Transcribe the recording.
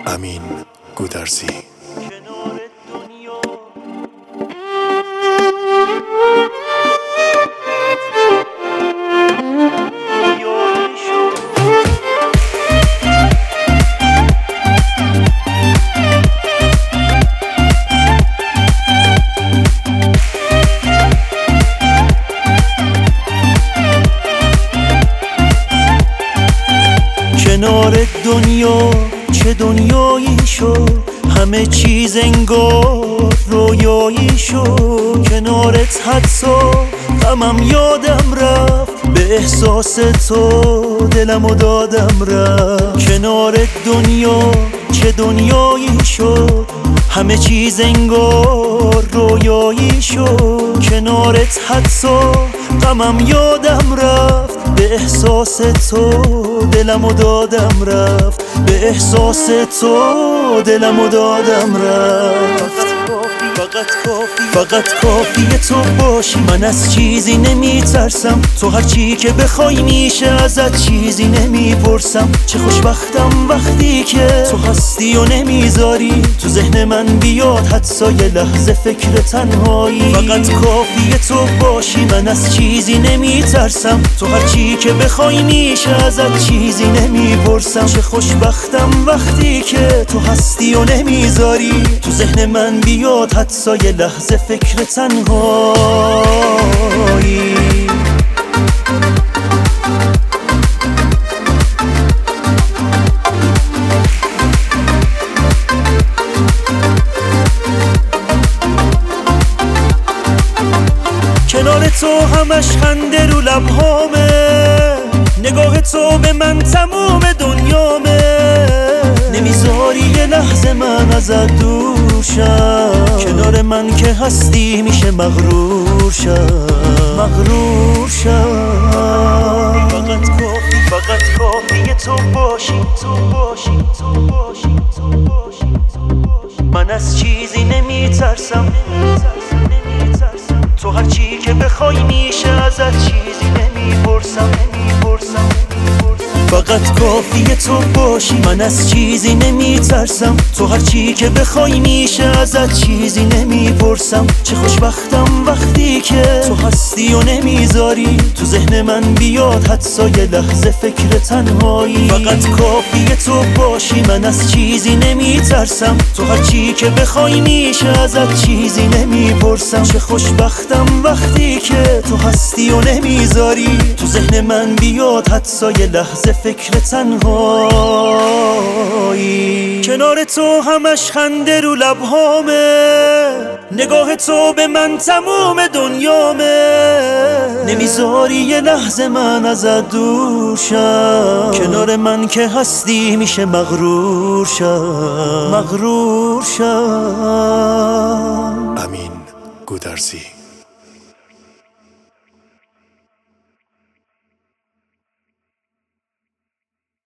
امین گودرزی. کنار دنیا چه دنیایی شد، همه چیز انگار رویایی شد. کنارت حدسا غمم یادم رفت، به احساس تو دلمو دادم رفت. کنار دنیا چه دنیایی شد، همه چیز انگار رویایی شد. کنارت حدسا غمم یادم رفت، به احساس تو دلمو دادم رفت. به احساس تو دلمو دادم رفت. فقط کافیه تو باشی، من از چیزی نمیترسم. تو هر چی که بخوای میشه ازت، چیزی نمیپرسم. چه خوشبختم وقتی که تو هستی و نمیذاری تو ذهن من بیاد حدسا یه لحظه فکر تنهایی. فقط کافیه تو باشی، من از چیزی نمیترسم. تو هر چی که بخوای میشه ازت، چیزی نمیپرسم. چه خوشبختم وقتی که تو هستی و نمیذاری تو ذهن من بیاد حدسا یه لحظه فکر تنهایی. کنار تو همش خنده رو لبهامه، نگاه تو به من تموم دنیامه. نمیذاری یه لحظه من ازت دور شم، کنار من که هستی میشه مغرور شم. فقط کافیه تو باشی، من از چیزی نمیترسم. تو هر چی که بخوای میشه ازت، چیزی نمیپرسم. فقط کافیه تو باشی، من از چیزی نمیترسم. تو هر چی که بخوای میشه ازت، چیزی نمیپرسم. چه خوشبختم وقتی که تو هستی و نمیذاری تو ذهن من بیاد حدسا یه لحظه فکر تنهایی. فقط کافیه تو باشی، من از چیزی نمیترسم. تو هر چی که بخوای میشه ازت، چیزی نمیپرسم. چه خوشبختم وقتی که تو هستی و نمیذاری تو ذهن من بیاد حدسا یه لحظه فکر تنهایی. کنار تو همش خنده رو لبهامه، نگاه تو به من تموم دنیامه. نمیذاری یه لحظه من ازت دور شم، کنار من که هستی میشه مغرور شم. امین گودرزی.